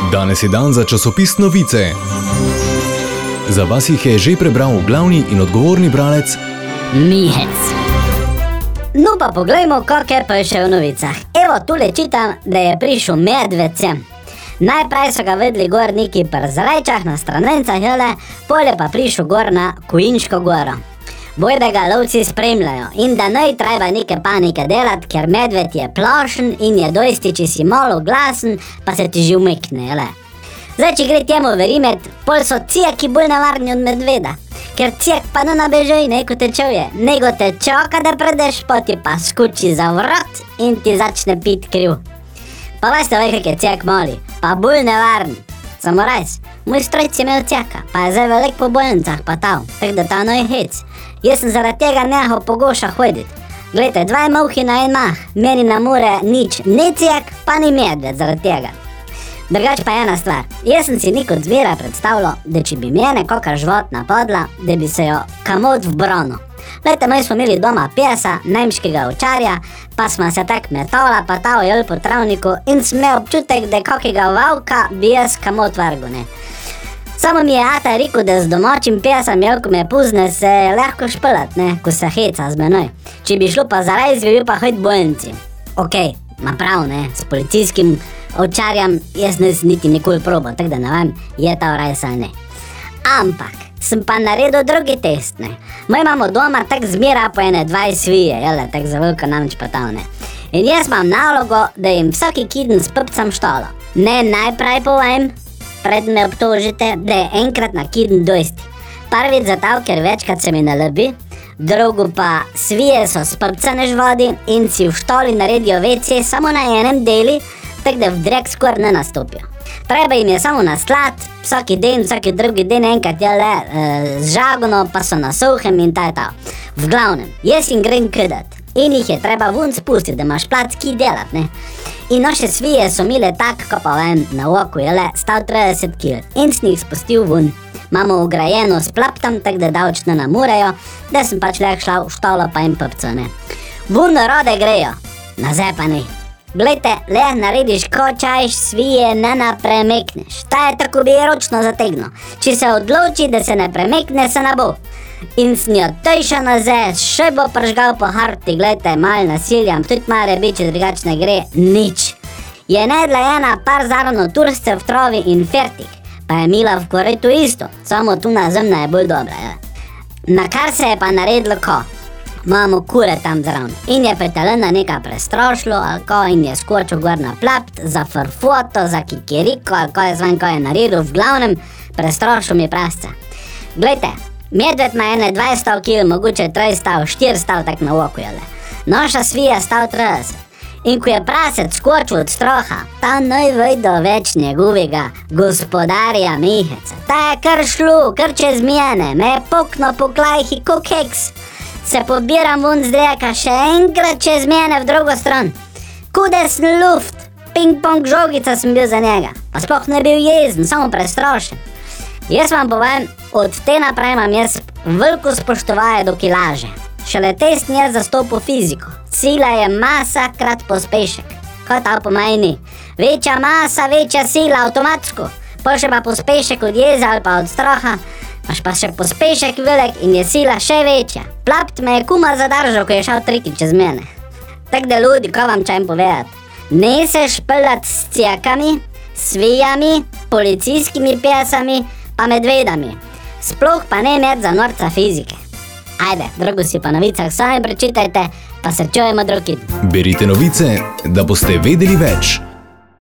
Danes je dan za časopis Novice. Za vas jih je že prebral glavni in odgovorni bralec Mihec. No pa poglejmo, kak je piše v novicah. Evo, tule čitam, da je prišel medved sem. Najprej so ga vedli gor neki pri Zrečah na Stranencah, polje pa prišel gor na Kuinško goro. Bojda ga lovci spremljajo in da ne treba neke panike delati, ker medved je plašen in je dosti, če si malo glasen, pa se ti že umekne, Zdaj, če gre temu verimet, pol so cijaki bolj nevarni od medveda, ker cijak pa ne nabežej, ko te čuje, nego te čaka, da predeš, poti pa skuči za vrat in ti začne pit kriv. Pa veste, kak je cijak mali, pa bolj nevaren. Samo res, moj strojc je imel cijaka, pa je zdaj velik po bolnicah patal, tak da ta noj hec. Jaz sem zaradi tega nehal pogoša hodit. Glejte, 2 muhi na en mah, meni ne more nič, ni cijak, pa ni medved zaradi tega. Drugač pa ena stvar, jaz sem si nikot zmeraj predstavljal, da če bi mene kakšna životna podla, da bi se jo kamot v bronu. Glejte, mi smo imeli doma pesa, nemškega ovčarja, pa smo se tak metala, patao jel po travniku in sem imel občutek, da kakega vavka bi jaz kamot vrgu, Samo mi je ata rekel, da z domačim pesom, ko me puzne, se je lahko špelat, ko se heca z menoj. Če bi šlo pa zaraz, bi bil pa hojt bolnici. Okej, ma prav, s policijskim ovčarjem jaz nisem niti nikoli probal, tak da ne vem, je ta vraj ali ne. Ampak sem pa naredil drugi test, Moj imamo doma tak zmera po ene 2 svije, tak za veliko namč patal, In jaz imam nalogo, da jim vsaki kiden spepcam štalo. Ne najprej povem, pred me obtožite, da je enkrat na kiden dosti. Prvič zato, ker večkrat se mi nalebi, drugo pa svije so spepcane žvodi in si v štoli naredijo WC samo na enem deli, tak da v drek skoraj ne nastopijo. Treba jim je samo naslat, vsaki den, vsaki drugi den, enkrat z žagono, pa so na suhem in ta je ta. V glavnem, jaz jim grem kedat in jih je treba vun spustiti, da imaš plac ki delat, In naše svije so mile tak, ko pa vem, na oku je stal 30 kg in sem jih spustil vun. Imamo ugrajeno s plaptom, tak da davč ne namurejo, da sem pač šla v štolo pa jim pepco, Vun rode grejo, nazaj pa ne. Glejte, narediš, ko čajš, svije ne premekneš. Ta je tako bi ročno zategnil. Če se odloči, da se ne premekne, se ne bo. In s njo tejša nazaj, še bo pržgal po harti, glejte, mal nasiljam, tudi mare biče drugačne gre, nič. Je nedla ena par zarano turste v trovi in fertik, pa je mila v koretu isto, samo tu na zemlja je bolj dobra, Na kar se je pa naredilo ko? Imamo kure tam zraven in je petelena neka prestrošlo, in je skočil gor na plapt, za frfoto, za kikiriko, ko je naredil, v glavnem prestrošil mi prasca. Glejte, medved ima ene 200 kg, mogoče 300, 400 tak na oku, Naša svija stal 30. In ko je prasec skočil od stroha, ta ne vejdo več njegovega gospodarja Miheca. Ta je kar šlu, kar čez mene, me je pokno po klajhi ko keks. Se pobiram vun z dreka, še enkrat čez mene v drugo stran. Kudesn luft, ping-pong žogica sem bil za njega. Pa sploh ne bil jezen, samo prestrošen. Jaz vam povem, od te naprej imam jaz veliko spoštovaje do kilaže. Šele test je zastopil fiziko. Sila je masa krat pospešek. Kaj ta pomeni? Večja masa, večja sila, avtomatsko. Pol še pa pospešek od jeze ali pa od straha. Imaš pa še pospešek velik in je sila še večja. Plapt me je kumar zadržal, ko je šel triki čez mene. Tak da ljudi, ko vam čajem povedati. Ne se špelat s cijakami, svijami, policijskimi pesami, pa medvedami. Sploh pa ne med za norca fizike. Ajde, drugo si pa novicah sami prečitajte, pa se čujemo drugi. Berite novice, da boste vedeli več.